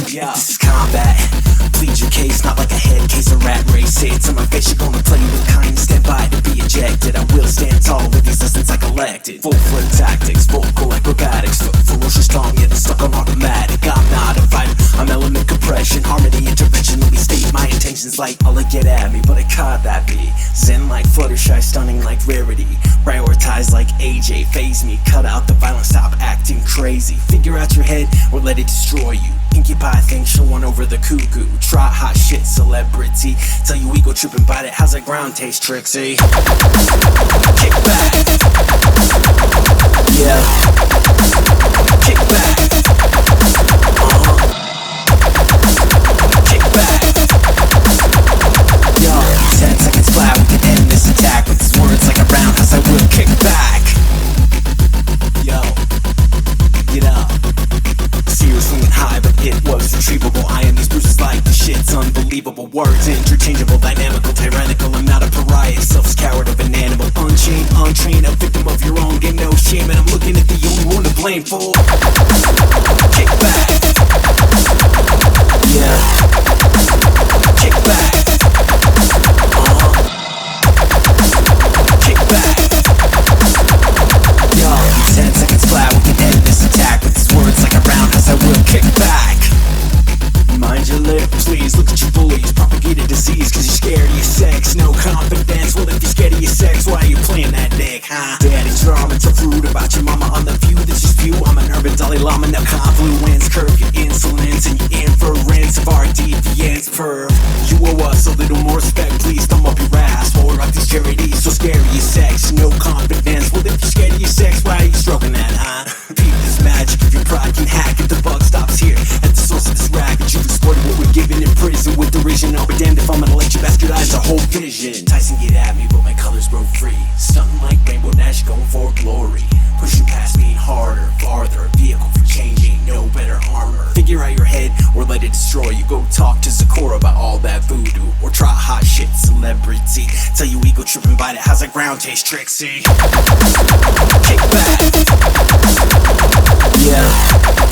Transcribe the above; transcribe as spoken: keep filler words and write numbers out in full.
Yeah. This is combat. Plead your case, not like a head case or rat race. Say it to my face, you're gonna play with kindness. Stand by to be ejected. I will stand tall with these lessons I collected. Full foot tactics, vocal acrobatics. Foot ferocious, strong, yet stuck on automatic. I'm not a fighter, I'm element compression. Harmony, intervention, let me state my intentions like all it get at me, but I caught that be. Zen like Fluttershy, stunning like rarity. Prioritize like A J, phase me. Cut out the violence, stop acting crazy. Figure out your head or let it destroy you. Pinkie Pie thinks she'll run over the cuckoo. Try hot shit celebrity. Tell you ego tripping, bite it. How's that ground taste, Trixie? Kick back. Yeah. Kick back. Uh-huh. Kick back. Yo, ten seconds flat, we can end this attack with these words like a roundhouse. I will kick back. Yo, get up. Sears swinging high, but it was retrievable. I am these bruises like the shit's unbelievable. Words interchangeable, dynamical, tyrannical. I'm not a pariah, selfish coward of an animal. Unchained, untrained, a victim of your own game, no shame. And I'm looking at the only one to blame for. Kick back. Yeah. Kick back. Uh-huh. Kick back. Yo, ten seconds flat, we can end this attack with these words like a roundhouse. I will kick back. Mind your lip, please. Look at your bullies, propagate a disease cause you're scared of your sex. No confidence, well if you're scared of your sex, why are you playing that dick, huh? Daddy's drama, tough rude about your mama on the view. This is view, I'm an urban Dalai Lama. Now confluence, curve your insolence and your inference of our deviance. Perv, you owe us a little more respect, please thumb up your ass. Or rock these charities, so scared of your sex. No confidence, well if you're scared of your sex, why are you stroking that, huh? Peep this magic, if your pride can hack it, the buck stops here. At the source of this racket, you've exploited what we're given in prison with derision. I'll be damned if I'm gonna let you bastardize the whole vision. Tyson get at me, but my colors broke free. Stunting like Rainbow Dash, going for glory. Pushing past me harder, farther. Vehicle for changing, no better armor. Figure out your head or let it destroy you. Go talk to Zakora about all that voodoo. Or try hot shit celebrity. Tell you ego tripping, bite it. How's that ground taste, Trixie? Kick back. Yeah.